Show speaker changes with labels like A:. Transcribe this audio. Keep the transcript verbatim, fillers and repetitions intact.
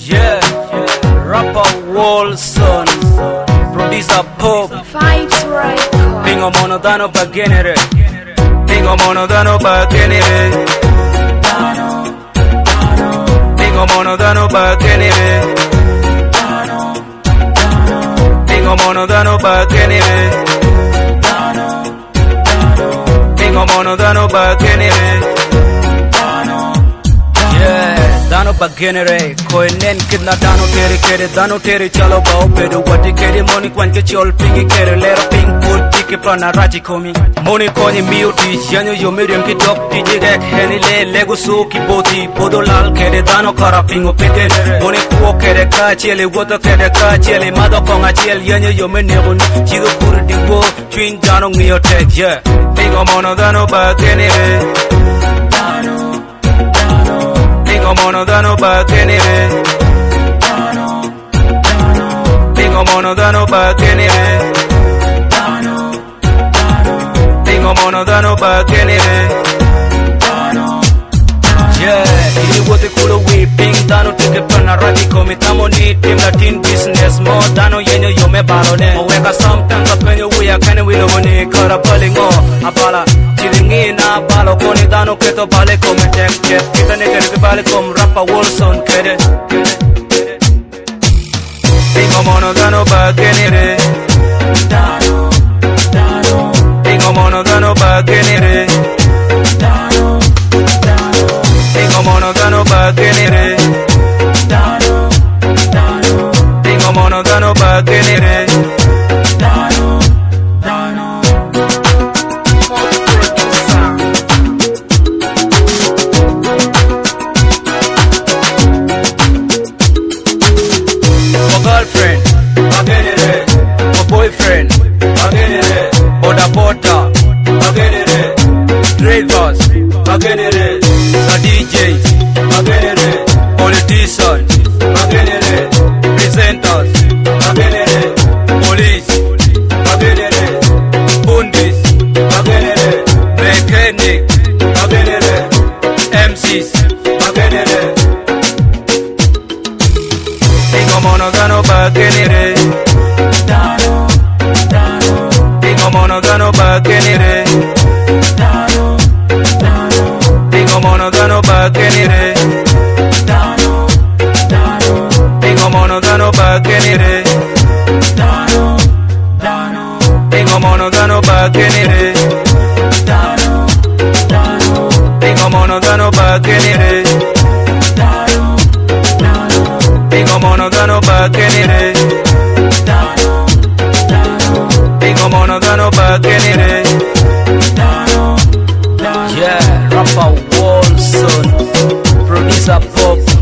A: Yeah, rapper Wilson, producer Pop,
B: Vibes Record.
A: Pingo mono dano bagenere, Pingo mono dano bagenere, Pingo mono dano bagenere, Pingo mono dano bagenere, Pingo mono dano bagenere. Yeah, dano bagenere, koi nen kidna dano tere kere, dano tere chalo bao pedo wati kere moni kwan ke chol pingi kere lera ping put tiki prana raji komi moni koni miuti yanyo yo miriam ki dok ti jigek heni le lego so ki boti podo lal kere dano kara pingo pete moni kuo kere ka chele woto kere ka chele mado konga chel yanyo yo menegun chido pur diwo twin dano ngiyo tek yeah pingo mono dano bagenere Pingo mono dano bagenere, Pingo mono dano bagenere, Pingo mono dano bagenere. Yeah, ili wote kulo we ping dano teke pana rati komi tamo ni team latin business mo dano yenyo yo me barone mo weka sometimes apenyo we ya kane we logo ni kara balingo apala chilingi na palo koni dano keto bale komi tek tek kita ne kere bale kom rapper Wilson kere Pingo mono dano bagenere Pingo mono dano bagenere Pingo mono dano bagenere, Pingo mono dano bagenere. My girlfriend, bagenere. My boyfriend, bagenere. Oda bota, bagenere. Drivers, bagenere. The D Js, bagenere. Politicians, bagenere. Presenters, bagenere. Police, bagenere. Bundis, bagenere. Mechanic, bagenere. M Cs, bagenere. Pingo mono dano bagenere. Pingo mono dano bagenere. Pingo mono dano bagenere, Pingo mono dano bagenere, Pingo mono dano bagenere, Pingo mono dano bagenere, Pingo mono dano bagenere, Pingo mono dano bagenere. Yeah, rapper Wilson, producer Pop.